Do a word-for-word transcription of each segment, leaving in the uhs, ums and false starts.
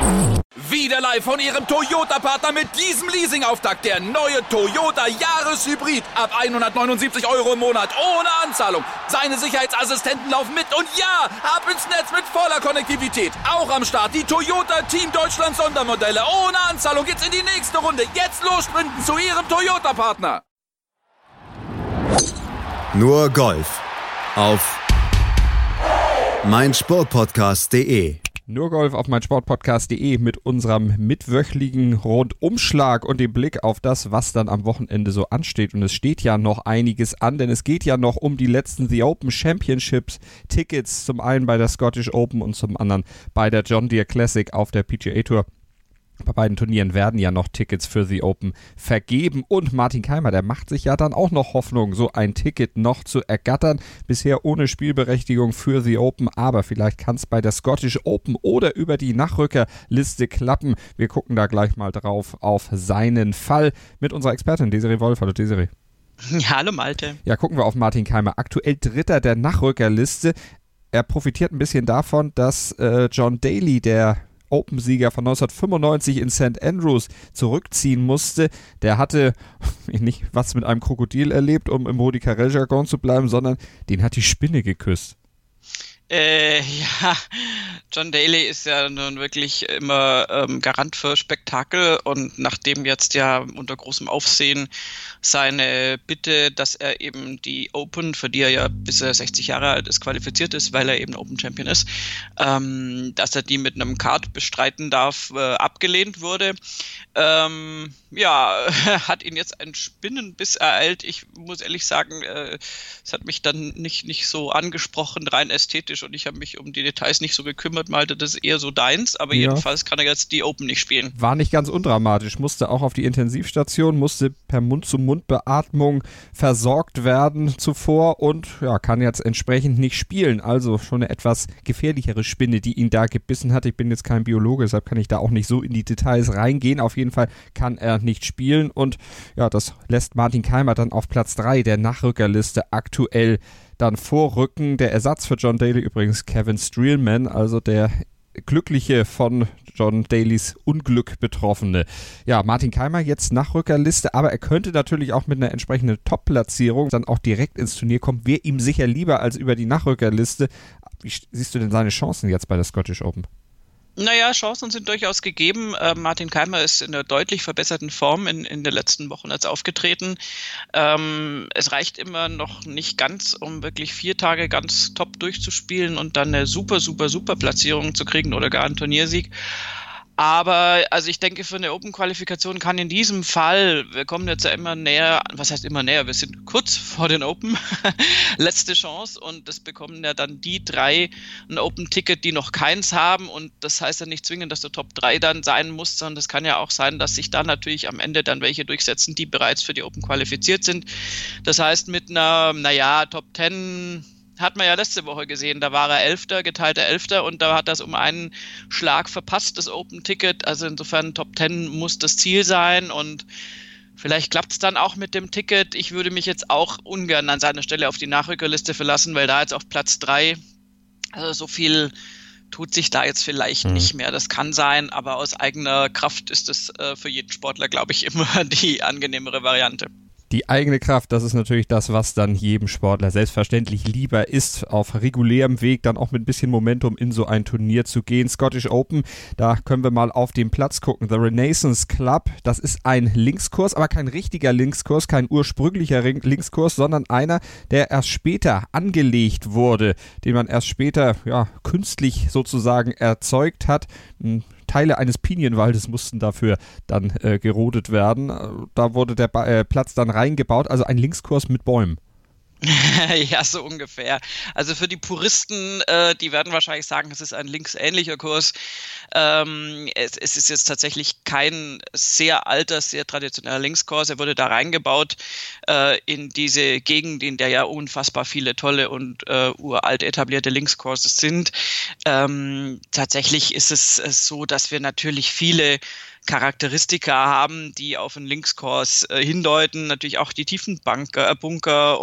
Wieder live von Ihrem Toyota-Partner mit diesem Leasing-Auftakt. Der neue Toyota Jahreshybrid. Ab hundertneunundsiebzig Euro im Monat. Ohne Anzahlung. Seine Sicherheitsassistenten laufen mit. Und ja, ab ins Netz mit voller Konnektivität. Auch am Start die Toyota Team Deutschland Sondermodelle. Ohne Anzahlung geht's in die nächste Runde. Jetzt los sprinten zu Ihrem Toyota-Partner. Nur Golf auf meinsportpodcast punkt de. Nur Golf auf meinsportpodcast punkt de mit unserem mitwöchligen Rundumschlag und dem Blick auf das, was dann am Wochenende so ansteht. Und es steht ja noch einiges an, denn es geht ja noch um die letzten The Open Championships Tickets, zum einen bei der Scottish Open und zum anderen bei der John Deere Classic auf der P G A Tour. Bei beiden Turnieren werden ja noch Tickets für The Open vergeben und Martin Kaymer, der macht sich ja dann auch noch Hoffnung, so ein Ticket noch zu ergattern. Bisher ohne Spielberechtigung für The Open, aber vielleicht kann es bei der Scottish Open oder über die Nachrückerliste klappen. Wir gucken da gleich mal drauf auf seinen Fall mit unserer Expertin Desiree Wolf. Hallo Desiree. Ja, hallo Malte. Ja, gucken wir auf Martin Kaymer, aktuell Dritter der Nachrückerliste. Er profitiert ein bisschen davon, dass äh, John Daly, der Open-Sieger von neunzehnhundertfünfundneunzig in Sankt Andrews, zurückziehen musste. Der hatte nicht was mit einem Krokodil erlebt, um im Rudi Carrell-Jargon zu bleiben, sondern den hat die Spinne geküsst. Äh, ja, John Daly ist ja nun wirklich immer ähm, Garant für Spektakel und nachdem jetzt ja unter großem Aufsehen seine Bitte, dass er eben die Open, für die er ja bis er sechzig Jahre alt ist, qualifiziert ist, weil er eben Open Champion ist, ähm, dass er die mit einem Kart bestreiten darf, äh, abgelehnt wurde. Ähm, ja, hat ihn jetzt ein Spinnenbiss ereilt. Ich muss ehrlich sagen, äh, es hat mich dann nicht, nicht so angesprochen, rein ästhetisch, und ich habe mich um die Details nicht so gekümmert, Malte, das ist eher so deins, aber ja. Jedenfalls kann er jetzt die Open nicht spielen. War nicht ganz undramatisch, musste auch auf die Intensivstation, musste per Mund-zu-Mund-Beatmung versorgt werden zuvor und ja, kann jetzt entsprechend nicht spielen, also schon eine etwas gefährlichere Spinne, die ihn da gebissen hat. Ich bin jetzt kein Biologe, deshalb kann ich da auch nicht so in die Details reingehen. Auf jeden Fall kann er nicht spielen und ja, das lässt Martin Kaymer dann auf Platz drei der Nachrückerliste aktuell dann vorrücken. Der Ersatz für John Daly übrigens Kevin Streelman, also der Glückliche von John Dalys Unglück Betroffene. Ja, Martin Kaymer jetzt Nachrückerliste, aber er könnte natürlich auch mit einer entsprechenden Top-Platzierung dann auch direkt ins Turnier kommen. Wäre ihm sicher lieber als über die Nachrückerliste. Wie siehst du denn seine Chancen jetzt bei der Scottish Open? Naja, Chancen sind durchaus gegeben. Äh, Martin Kaymer ist in einer deutlich verbesserten Form in, in den letzten Wochen jetzt aufgetreten. Ähm, es reicht immer noch nicht ganz, um wirklich vier Tage ganz top durchzuspielen und dann eine super, super, super Platzierung zu kriegen oder gar einen Turniersieg. Aber also ich denke, für eine Open-Qualifikation kann in diesem Fall, wir kommen jetzt ja immer näher, was heißt immer näher, wir sind kurz vor den Open, letzte Chance, und das bekommen ja dann die drei ein Open-Ticket, die noch keins haben, und das heißt ja nicht zwingend, dass du Top drei dann sein musst, sondern das kann ja auch sein, dass sich dann natürlich am Ende dann welche durchsetzen, die bereits für die Open qualifiziert sind. Das heißt, mit einer, naja, Top zehn hat man ja letzte Woche gesehen, da war er Elfter, geteilter Elfter, und da hat er es um einen Schlag verpasst, das Open-Ticket. Also insofern Top zehn muss das Ziel sein, und vielleicht klappt es dann auch mit dem Ticket. Ich würde mich jetzt auch ungern an seiner Stelle auf die Nachrückerliste verlassen, weil da jetzt auf Platz drei, also so viel tut sich da jetzt vielleicht hm. nicht mehr. Das kann sein, aber aus eigener Kraft ist es äh, für jeden Sportler, glaube ich, immer die angenehmere Variante. Die eigene Kraft, das ist natürlich das, was dann jedem Sportler selbstverständlich lieber ist, auf regulärem Weg dann auch mit ein bisschen Momentum in so ein Turnier zu gehen. Scottish Open, da können wir mal auf den Platz gucken. The Renaissance Club, das ist ein Linkskurs, aber kein richtiger Linkskurs, kein ursprünglicher Linkskurs, sondern einer, der erst später angelegt wurde, den man erst später ja, künstlich sozusagen erzeugt hat. Teile eines Pinienwaldes mussten dafür dann äh, gerodet werden. Da wurde der ba- äh, Platz dann reingebaut, also ein Linkskurs mit Bäumen. Ja, so ungefähr. Also für die Puristen, äh, die werden wahrscheinlich sagen, es ist ein linksähnlicher Kurs. Ähm, es, es ist jetzt tatsächlich kein sehr alter, sehr traditioneller Linkskurs. Er wurde da reingebaut äh, in diese Gegend, in der ja unfassbar viele tolle und äh, uralt etablierte Linkskurses sind. Ähm, tatsächlich ist es äh, so, dass wir natürlich viele Charakteristika haben, die auf einen Linkskurs äh, hindeuten, natürlich auch die tiefen Bunker, äh, Bunker und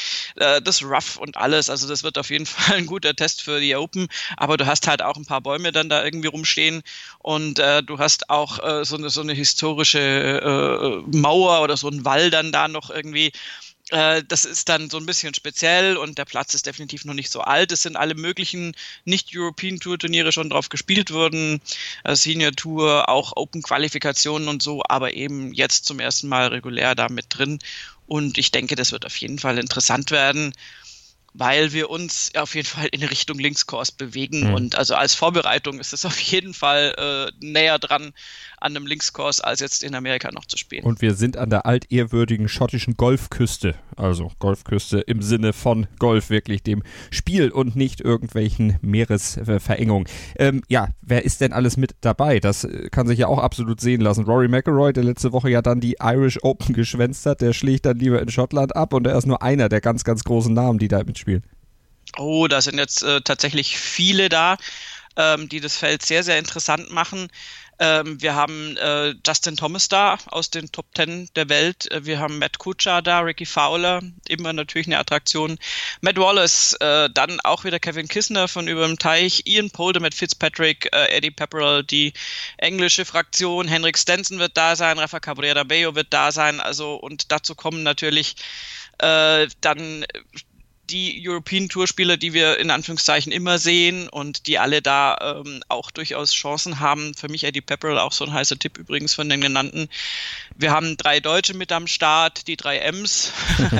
äh, das Rough und alles. Also das wird auf jeden Fall ein guter Test für die Open, aber du hast halt auch ein paar Bäume dann da irgendwie rumstehen und äh, du hast auch äh, so eine so eine historische äh, Mauer oder so ein Wall dann da noch irgendwie. Das ist dann so ein bisschen speziell und der Platz ist definitiv noch nicht so alt. Es sind alle möglichen Nicht-European-Tour-Turniere schon drauf gespielt worden, Senior-Tour, auch Open-Qualifikationen und so, aber eben jetzt zum ersten Mal regulär da mit drin. Und ich denke, das wird auf jeden Fall interessant werden, weil wir uns auf jeden Fall in Richtung Linkscourse bewegen. Mhm. Und also als Vorbereitung ist es auf jeden Fall äh, näher dran an einem Linkscourse, als jetzt in Amerika noch zu spielen. Und wir sind an der altehrwürdigen schottischen Golfküste. Also Golfküste im Sinne von Golf, wirklich dem Spiel und nicht irgendwelchen Meeresverengungen. Ähm, ja, wer ist denn alles mit dabei? Das kann sich ja auch absolut sehen lassen. Rory McIlroy, der letzte Woche ja dann die Irish Open geschwänzt hat, der schlägt dann lieber in Schottland ab und er ist nur einer der ganz, ganz großen Namen, die da mitspielen. Oh, da sind jetzt äh, tatsächlich viele da, ähm, die das Feld sehr, sehr interessant machen. Ähm, wir haben äh, Justin Thomas da aus den Top Ten der Welt. Äh, wir haben Matt Kuchar da, Ricky Fowler, immer natürlich eine Attraktion. Matt Wallace, äh, dann auch wieder Kevin Kisner von über dem Teich, Ian Poulter, Matt Fitzpatrick, äh, Eddie Pepperell, die englische Fraktion, Henrik Stenson wird da sein, Rafa Cabrera Bello wird da sein. Also und dazu kommen natürlich äh, dann die European-Tour-Spieler, die wir in Anführungszeichen immer sehen und die alle da ähm, auch durchaus Chancen haben. Für mich Eddie Pepperell auch so ein heißer Tipp übrigens von den genannten. Wir haben drei Deutsche mit am Start, die drei M's,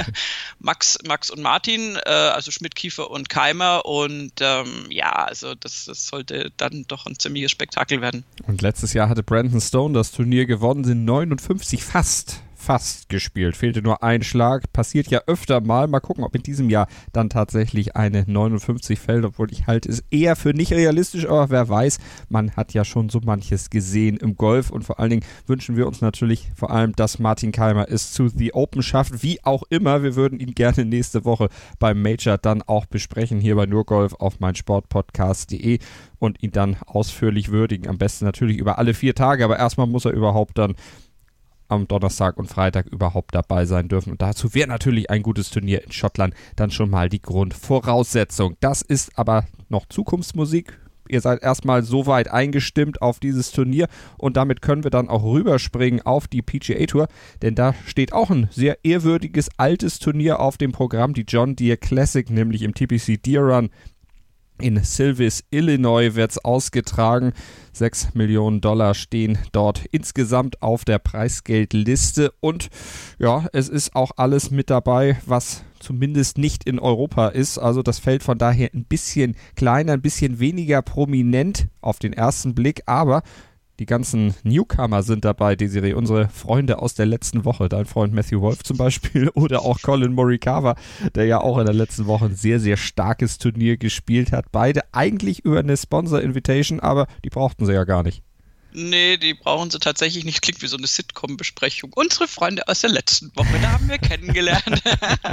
Max, Max und Martin, äh, also Schmidt, Kiefer und Keimer und ähm, ja, also das, das sollte dann doch ein ziemliches Spektakel werden. Und letztes Jahr hatte Brandon Stone das Turnier gewonnen, sind neunundfünfzig fast. Fast gespielt. Fehlte nur ein Schlag. Passiert ja öfter mal. Mal gucken, ob in diesem Jahr dann tatsächlich eine neunundfünfzig fällt, obwohl ich halte es eher für nicht realistisch, aber wer weiß, man hat ja schon so manches gesehen im Golf und vor allen Dingen wünschen wir uns natürlich vor allem, dass Martin Keimer es zu The Open schafft. Wie auch immer, wir würden ihn gerne nächste Woche beim Major dann auch besprechen, hier bei Nur Golf auf meinsportpodcast punkt de und ihn dann ausführlich würdigen. Am besten natürlich über alle vier Tage, aber erstmal muss er überhaupt dann am Donnerstag und Freitag überhaupt dabei sein dürfen. Und dazu wäre natürlich ein gutes Turnier in Schottland dann schon mal die Grundvoraussetzung. Das ist aber noch Zukunftsmusik. Ihr seid erstmal so weit eingestimmt auf dieses Turnier und damit können wir dann auch rüberspringen auf die P G A Tour, denn da steht auch ein sehr ehrwürdiges altes Turnier auf dem Programm, die John Deere Classic, nämlich im T P C Deere Run. In Silvis, Illinois wird es ausgetragen. Sechs Millionen Dollar stehen dort insgesamt auf der Preisgeldliste. Und ja, es ist auch alles mit dabei, was zumindest nicht in Europa ist. Also das Feld von daher ein bisschen kleiner, ein bisschen weniger prominent auf den ersten Blick. Aber die ganzen Newcomer sind dabei, Desiree, unsere Freunde aus der letzten Woche, dein Freund Matthew Wolff zum Beispiel oder auch Colin Morikawa, der ja auch in der letzten Woche ein sehr, sehr starkes Turnier gespielt hat. Beide eigentlich über eine Sponsor-Invitation, aber die brauchten sie ja gar nicht. Nee, die brauchen sie tatsächlich nicht. Klingt wie so eine Sitcom-Besprechung. Unsere Freunde aus der letzten Woche, da haben wir kennengelernt.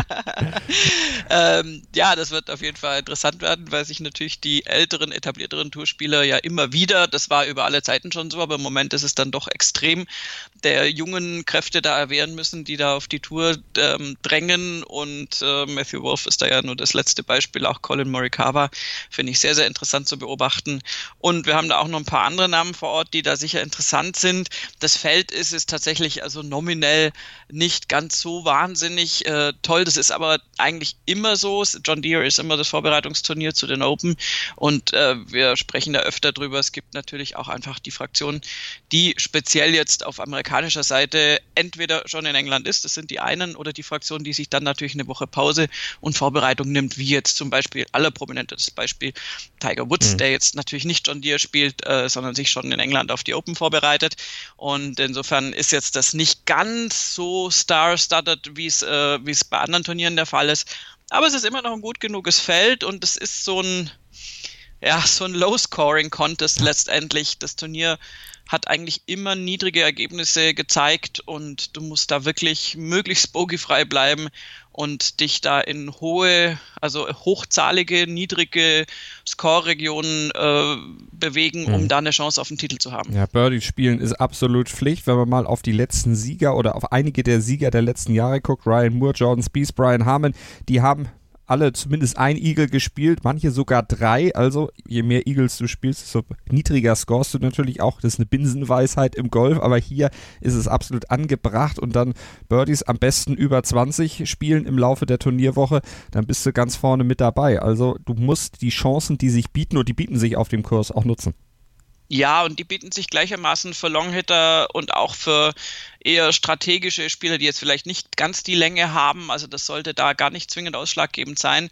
ähm, ja, das wird auf jeden Fall interessant werden, weil sich natürlich die älteren, etablierteren Tourspieler ja immer wieder, das war über alle Zeiten schon so, aber im Moment ist es dann doch extrem, der jungen Kräfte da erwehren müssen, die da auf die Tour ähm, drängen und äh, Matthew Wolff ist da ja nur das letzte Beispiel, auch Colin Morikawa, finde ich sehr, sehr interessant zu beobachten. Und wir haben da auch noch ein paar andere Namen vor Ort, die da sicher interessant sind. Das Feld ist es tatsächlich also nominell nicht ganz so wahnsinnig äh, toll. Das ist aber eigentlich immer so. John Deere ist immer das Vorbereitungsturnier zu den Open und äh, wir sprechen da öfter drüber. Es gibt natürlich auch einfach die Fraktion, die speziell jetzt auf amerikanischer Seite entweder schon in England ist, das sind die einen, oder die Fraktion, die sich dann natürlich eine Woche Pause und Vorbereitung nimmt, wie jetzt zum Beispiel allerprominentestes Beispiel Tiger Woods, mhm. der jetzt natürlich nicht John Deere spielt, äh, sondern sich schon in England auf die Open vorbereitet und insofern ist jetzt das nicht ganz so star-studded, wie es äh, wie es bei anderen Turnieren der Fall ist, aber es ist immer noch ein gut genuges Feld und es ist so ein ja, so ein Low-Scoring-Contest letztendlich. Das Turnier hat eigentlich immer niedrige Ergebnisse gezeigt und du musst da wirklich möglichst bogiefrei bleiben und dich da in hohe, also hochzahlige, niedrige Score-Regionen äh, bewegen, um mhm. da eine Chance auf den Titel zu haben. Ja, Birdie spielen ist absolut Pflicht, wenn man mal auf die letzten Sieger oder auf einige der Sieger der letzten Jahre guckt. Ryan Moore, Jordan Spieth, Brian Harman, die haben alle zumindest ein Eagle gespielt, manche sogar drei, also je mehr Eagles du spielst, desto niedriger scorest du natürlich auch, das ist eine Binsenweisheit im Golf, aber hier ist es absolut angebracht und dann Birdies am besten über zwanzig spielen im Laufe der Turnierwoche, dann bist du ganz vorne mit dabei, also du musst die Chancen, die sich bieten und die bieten sich auf dem Kurs auch nutzen. Ja, und die bieten sich gleichermaßen für Longhitter und auch für eher strategische Spieler, die jetzt vielleicht nicht ganz die Länge haben. Also das sollte da gar nicht zwingend ausschlaggebend sein.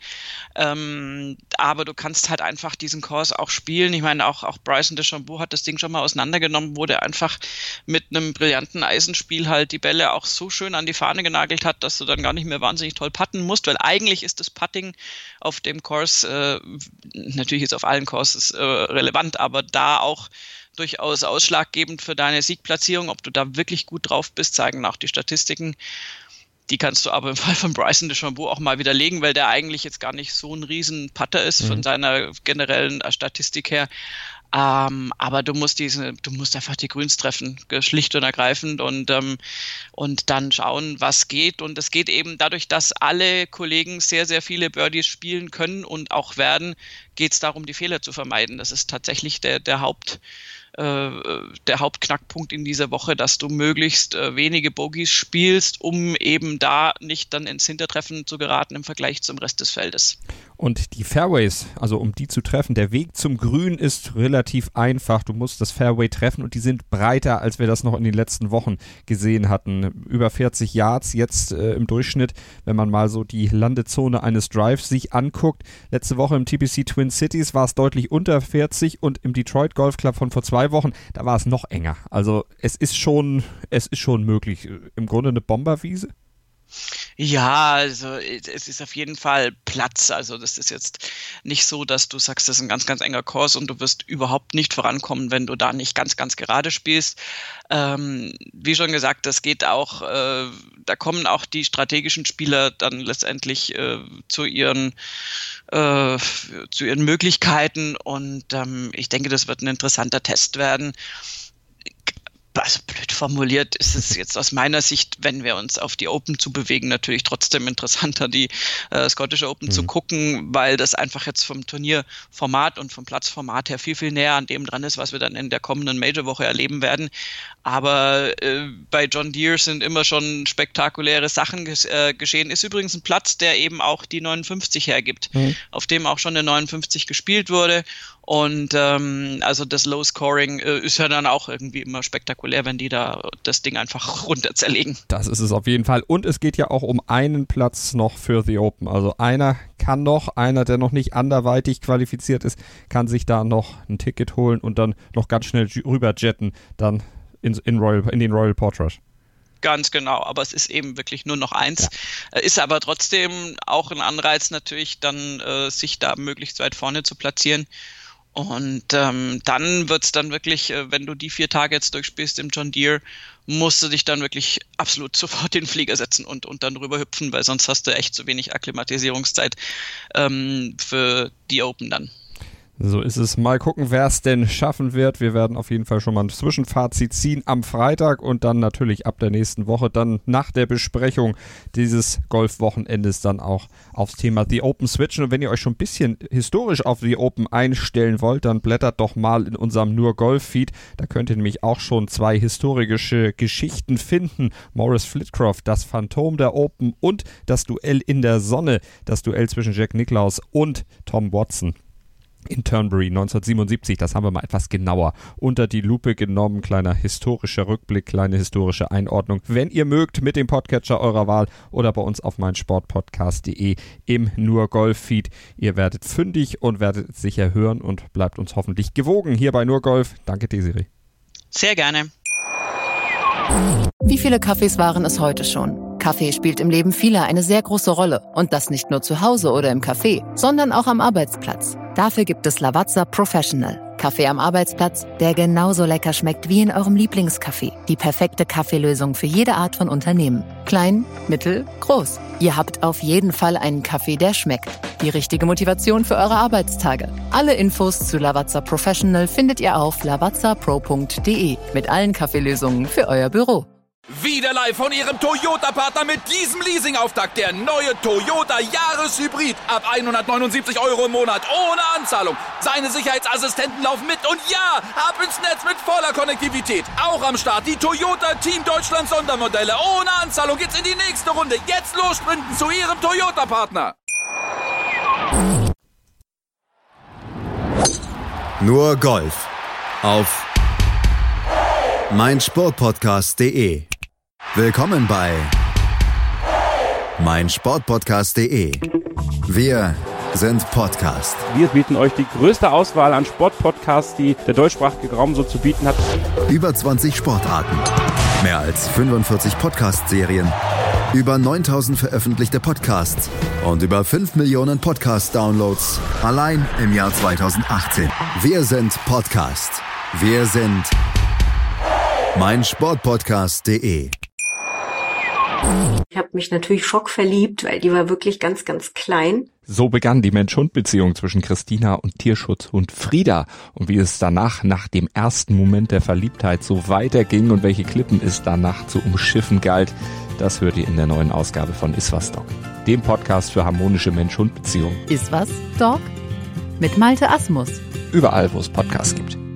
Ähm, aber du kannst halt einfach diesen Kurs auch spielen. Ich meine, auch, auch Bryson DeChambeau hat das Ding schon mal auseinandergenommen, wo der einfach mit einem brillanten Eisenspiel halt die Bälle auch so schön an die Fahne genagelt hat, dass du dann gar nicht mehr wahnsinnig toll putten musst, weil eigentlich ist das Putting auf dem Kurs, äh, natürlich ist auf allen Courses äh, relevant, aber da auch durchaus ausschlaggebend für deine Siegplatzierung. Ob du da wirklich gut drauf bist, zeigen auch die Statistiken. Die kannst du aber im Fall von Bryson DeChambeau auch mal widerlegen, weil der eigentlich jetzt gar nicht so ein riesen Putter ist mhm. von seiner generellen Statistik her. Ähm, aber du musst diese, du musst einfach die Grüns treffen, schlicht und ergreifend und, ähm, und dann schauen, was geht. Und es geht eben dadurch, dass alle Kollegen sehr, sehr viele Birdies spielen können und auch werden, geht es darum, die Fehler zu vermeiden. Das ist tatsächlich der, der Haupt, äh, der Hauptknackpunkt in dieser Woche, dass du möglichst äh, wenige Bogies spielst, um eben da nicht dann ins Hintertreffen zu geraten im Vergleich zum Rest des Feldes. Und die Fairways, also um die zu treffen, der Weg zum Grün ist relativ einfach. Du musst das Fairway treffen und die sind breiter, als wir das noch in den letzten Wochen gesehen hatten. Über vierzig Yards jetzt äh, im Durchschnitt, wenn man mal so die Landezone eines Drives sich anguckt. Letzte Woche im T P C Twin Cities war es deutlich unter vierzig und im Detroit Golf Club von vor zwei Wochen, da war es noch enger. Also es ist schon, es ist schon möglich. Im Grunde eine Bomberwiese. Ja, also es ist auf jeden Fall Platz. Also das ist jetzt nicht so, dass du sagst, das ist ein ganz, ganz enger Kurs und du wirst überhaupt nicht vorankommen, wenn du da nicht ganz, ganz gerade spielst. Ähm, wie schon gesagt, das geht auch, äh, da kommen auch die strategischen Spieler dann letztendlich äh, zu ihren äh, zu ihren Möglichkeiten und ähm, ich denke, das wird ein interessanter Test werden. Also blöd formuliert ist es jetzt aus meiner Sicht, wenn wir uns auf die Open zu bewegen, natürlich trotzdem interessanter, die äh, Scottish Open mhm. zu gucken, weil das einfach jetzt vom Turnierformat und vom Platzformat her viel, viel näher an dem dran ist, was wir dann in der kommenden Major-Woche erleben werden. Aber äh, bei John Deere sind immer schon spektakuläre Sachen ges- äh, geschehen. Ist übrigens ein Platz, der eben auch die neunundfünfzig hergibt, mhm. auf dem auch schon eine neunundfünfzig gespielt wurde. Und ähm, also das Low Scoring äh, ist ja dann auch irgendwie immer spektakulär, wenn die da das Ding einfach runter zerlegen. Das ist es auf jeden Fall. Und es geht ja auch um einen Platz noch für The Open. Also einer kann noch, einer, der noch nicht anderweitig qualifiziert ist, kann sich da noch ein Ticket holen und dann noch ganz schnell rüber jetten, dann in, in, Royal, in den Royal Portrush. Ganz genau, aber es ist eben wirklich nur noch eins. Ja. Ist aber trotzdem auch ein Anreiz natürlich, dann äh, sich da möglichst weit vorne zu platzieren. Und ähm, dann wird's dann wirklich, äh, wenn du die vier Tage jetzt durchspielst im John Deere, musst du dich dann wirklich absolut sofort in den Flieger setzen und, und dann rüber hüpfen, weil sonst hast du echt zu wenig Akklimatisierungszeit ähm, für die Open dann. So ist es. Mal gucken, wer es denn schaffen wird. Wir werden auf jeden Fall schon mal ein Zwischenfazit ziehen am Freitag und dann natürlich ab der nächsten Woche, dann nach der Besprechung dieses Golfwochenendes dann auch aufs Thema The Open switchen. Und wenn ihr euch schon ein bisschen historisch auf The Open einstellen wollt, dann blättert doch mal in unserem Nur Golf-Feed. Da könnt ihr nämlich auch schon zwei historische Geschichten finden. Maurice Flitcroft, das Phantom der Open und das Duell in der Sonne, das Duell zwischen Jack Nicklaus und Tom Watson in Turnberry neunzehnhundertsiebenundsiebzig, das haben wir mal etwas genauer unter die Lupe genommen. Kleiner historischer Rückblick, kleine historische Einordnung. Wenn ihr mögt, mit dem Podcatcher eurer Wahl oder bei uns auf meinsportpodcast punkt de im Nur Golf Feed. Ihr werdet fündig und werdet es sicher hören und bleibt uns hoffentlich gewogen hier bei Nur Golf. Danke, Desiree. Sehr gerne. Wie viele Kaffees waren es heute schon? Kaffee spielt im Leben vieler eine sehr große Rolle. Und das nicht nur zu Hause oder im Café, sondern auch am Arbeitsplatz. Dafür gibt es Lavazza Professional. Kaffee am Arbeitsplatz, der genauso lecker schmeckt wie in eurem Lieblingscafé. Die perfekte Kaffeelösung für jede Art von Unternehmen. Klein, mittel, groß. Ihr habt auf jeden Fall einen Kaffee, der schmeckt. Die richtige Motivation für eure Arbeitstage. Alle Infos zu Lavazza Professional findet ihr auf lavazza pro punkt de mit allen Kaffeelösungen für euer Büro. Wieder live von Ihrem Toyota-Partner mit diesem Leasing-Auftakt. Der neue Toyota Jahreshybrid. Ab hundertneunundsiebzig Euro im Monat. Ohne Anzahlung. Seine Sicherheitsassistenten laufen mit. Und ja, ab ins Netz mit voller Konnektivität. Auch am Start die Toyota Team Deutschland Sondermodelle. Ohne Anzahlung geht's in die nächste Runde. Jetzt los sprinten zu Ihrem Toyota-Partner. Nur Golf auf meinsportpodcast punkt de. Willkommen bei meinsportpodcast punkt de. Wir sind Podcast. Wir bieten euch die größte Auswahl an Sportpodcasts, die der deutschsprachige Raum so zu bieten hat. Über zwanzig Sportarten, mehr als fünfundvierzig Podcast-Serien, über neuntausend veröffentlichte Podcasts und über fünf Millionen Podcast-Downloads allein im Jahr zweitausendachtzehn. Wir sind Podcast. Wir sind meinsportpodcast punkt de. Ich habe mich natürlich schockverliebt, weil die war wirklich ganz, ganz klein. So begann die Mensch-Hund-Beziehung zwischen Christina und Tierschutzhund Frieda. Und wie es danach, nach dem ersten Moment der Verliebtheit, so weiterging und welche Klippen es danach zu umschiffen galt, das hört ihr in der neuen Ausgabe von Iswas Dog, dem Podcast für harmonische Mensch-Hund-Beziehungen. Iswas Dog? Mit Malte Asmus. Überall, wo es Podcasts gibt.